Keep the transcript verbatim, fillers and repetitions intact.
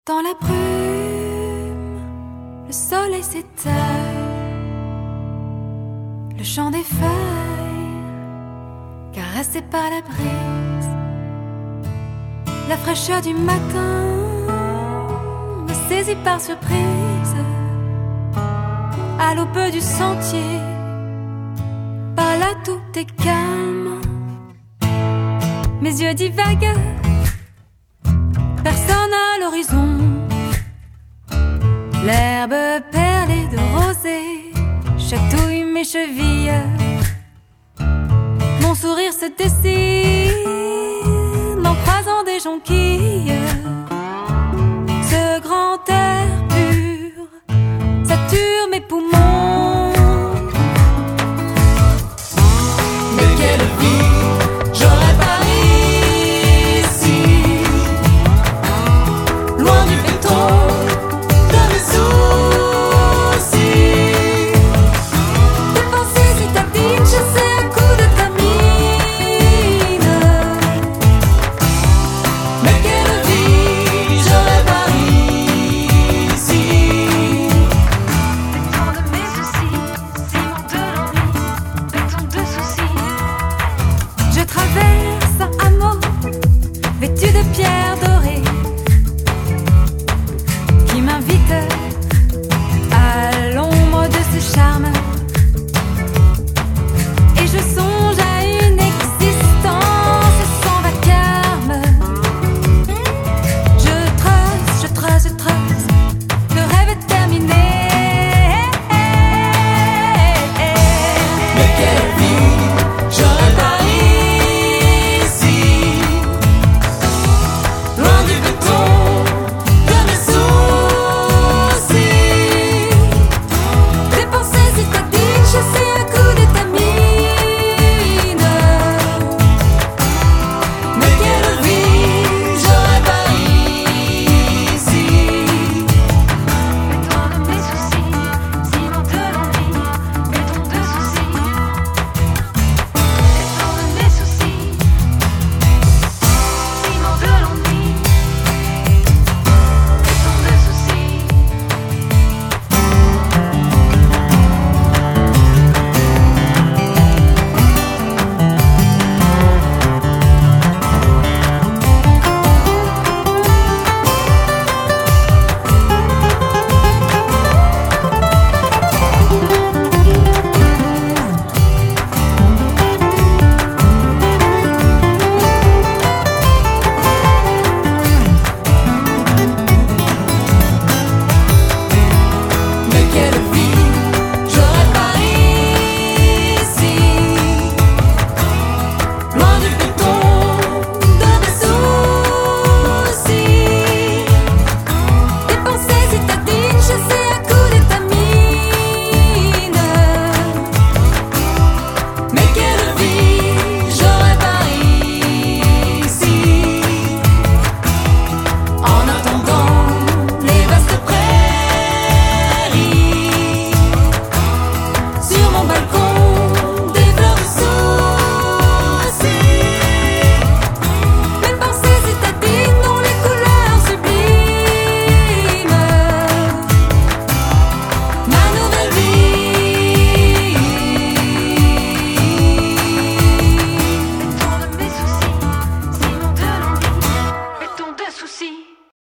Dans la brume, le soleil s'éteint, le chant des feuilles caressé par la brise, la fraîcheur du matin me saisit par surprise. À l'aube du sentier, par là tout est calme, mes yeux divaguent, personne à l'horizon. L'herbe perlée de rosée chatouille mes chevilles, mon sourire se dessine en croisant des jonquilles.